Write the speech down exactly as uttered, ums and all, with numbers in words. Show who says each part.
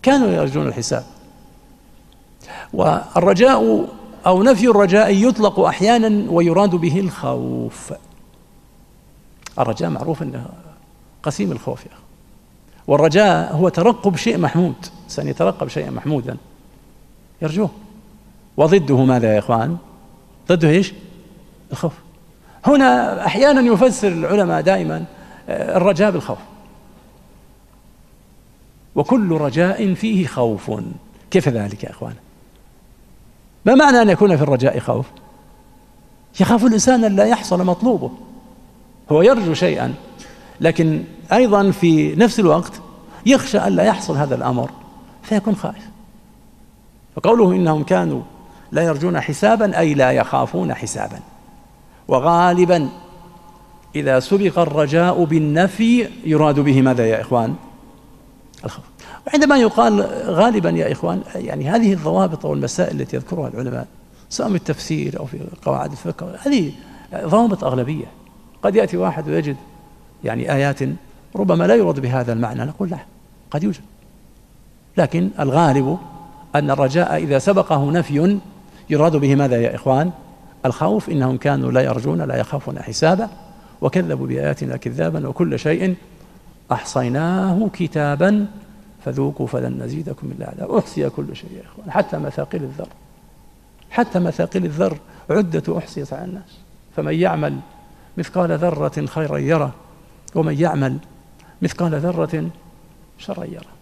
Speaker 1: كانوا يرجون الحساب. والرجاء أو نفي الرجاء يطلق أحيانا ويراد به الخوف. الرجاء معروف أنه قسيم الخوف يا أخي، والرجاء هو ترقب شيء محمود، إنسان يترقب شيئا محمودا يرجوه. وضده ماذا يا إخوان؟ ضده إيش؟ الخوف. هنا أحيانا يفسر العلماء دائما الرجاء بالخوف، وكل رجاء فيه خوف. كيف ذلك يا إخوان؟ ما معنى أن يكون في الرجاء خوف؟ يخاف الإنسان أن لا يحصل مطلوبه، هو يرجو شيئا لكن أيضا في نفس الوقت يخشى أن لا يحصل هذا الأمر فيكون خائف. فقوله إنهم كانوا لا يرجون حسابا أي لا يخافون حسابا. وغالبا إذا سبق الرجاء بالنفي يراد به ماذا يا إخوان؟ الخوف. وعندما يقال غالبا يا إخوان يعني هذه الضوابط والمسائل التي يذكرها العلماء سواء في التفسير أو في قواعد الفقه هذه ضوابط أغلبية. قد يأتي واحد ويجد يعني آيات ربما لا يراد بهذا المعنى، نقول لا قد يوجد، لكن الغالب أن الرجاء إذا سبقه نفي يراد به ماذا يا إخوان؟ الخوف. إنهم كانوا لا يرجون لا يخافون حسابا وكذبوا بآياتنا كذابا وكل شيء أحصيناه كتابا فذوقوا فلن نزيدكم إلا عذابا. أحصي كل شيء يا إخوان، حتى مثاقيل الذر، حتى مثاقيل الذر عدة أحصيت على الناس. فمن يعمل مثقال ذرة خيرا يره ومن يعمل مثقال ذرة شرا يره.